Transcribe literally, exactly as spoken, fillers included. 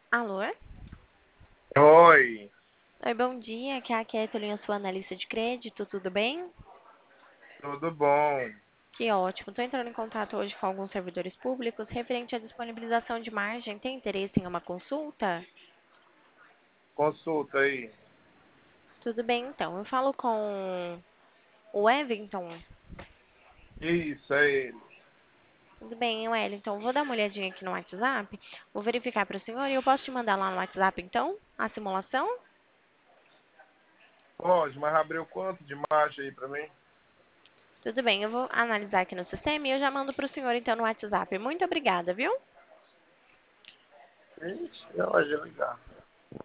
Alô? Oi, Oi, bom dia. Aqui é a Kathleen, a sua analista de crédito, tudo bem? tudo bom? Que ótimo. Estou entrando em contato hoje com alguns servidores públicos referente à disponibilização de margem. Tem interesse em uma consulta? Consulta aí. Tudo bem, então. Eu falo com o Wellington. Isso, é ele. Tudo bem, Wellington. Vou dar uma olhadinha aqui no WhatsApp. Vou verificar para o senhor e eu posso te mandar lá no WhatsApp, então, a simulação? Pode, mas abriu quanto de margem aí pra mim? Tudo bem, eu vou analisar aqui no sistema e eu já mando para o senhor, então, no WhatsApp. Muito obrigada, viu? Ixi, ela vai ligar.